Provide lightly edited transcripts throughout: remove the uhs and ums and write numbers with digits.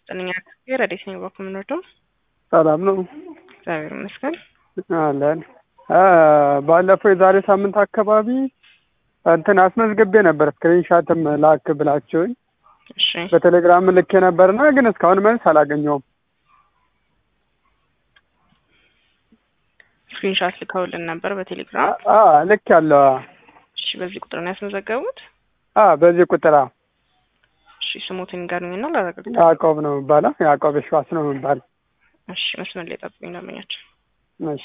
ዘጠነኛ ክፍል ረዴት ነኝ በኮምኖዶ ሰላም ነው። እግዚአብሔር ይመስገን አለን። ባለፈው የዛሬ ሳምንት አካባቢ እንትን አስመዝግቤ ነበር ስክሪንሻትም ላክ ብላችሁኝ እሺ በቴሌግራም ልኬ ነበርና ግን እስካሁን መልስ አላገኘሁም። ስክሪንሻት ልከውልን ነበር በቴሌግራም? ልክ ያለው። እሺ በዚህ ቁጥር ነው ያስመዘገቡት? በዚህ ቁጥር። እሺ ስሙትን ንገሩኝና ላረጋግጥ። ያዕቆብ ነው የሚባለው። ያዕቆብ እሸዋስ ነው የሚባለው። እሺ መስመር ላይ ጠብቁኝ ለማኛቸው። እሺ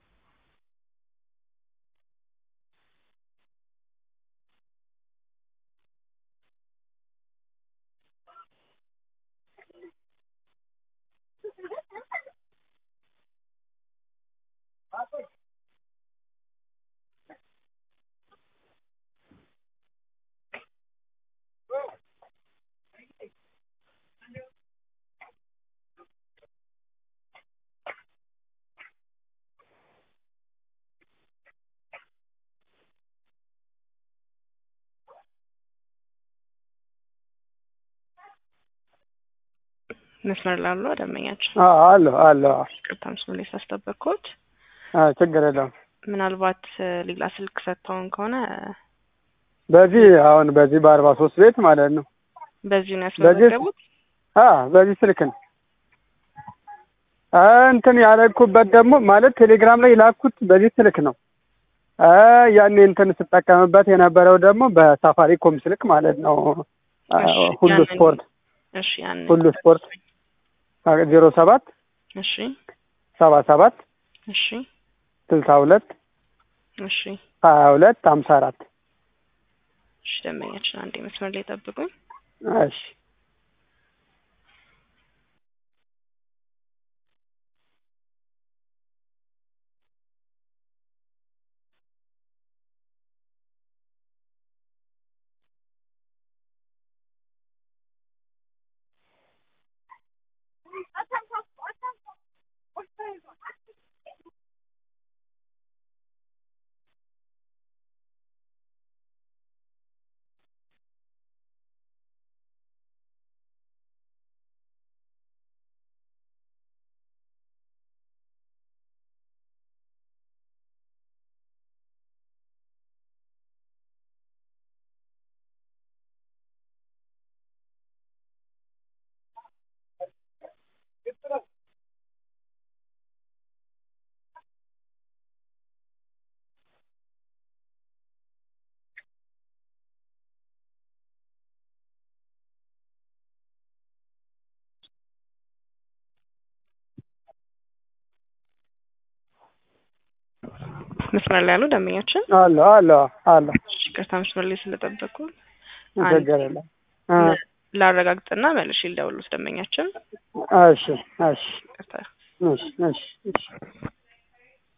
መስመር ላሉ ደንበኛቸው አለ። ቅርታ መስመር ላይ ሳስጠበቅኩት። ችግር የለውም። ምናልባት ሌላ ስልክ ሰጥተውን ከሆነ በዚህ አሁን በዚህ በ43 ቤት ማለት ነው። በዚህ ነው ያስመዘገቡት? በዚህ ስልክ ነው እንትን ያለኩበት ደግሞ ማለት ቴሌግራም ላይ ላኩት በዚህ ስልክ ነው። ያኔ እንትን ስጠቀምበት የነበረው ደግሞ በሳፋሪኮም ስልክ ማለት ነው። ሁሉ ስፖርት። እሺ ያን ሁሉ ስፖርት 07 እሺ 77 እሺ 62 እሺ 22 54 እሺ ደንበኛችን አንዴ መስመር ላይ ጠብቁኝ። እሺ መስመር ላይ ያሉ ደንበኛችን አለ። ቅርታ መስመር ላይ ስለጠበቁ ችግር የለም። ላረጋግጥና መልሼ ልደውልልዎት ደንበኛችን። እሺ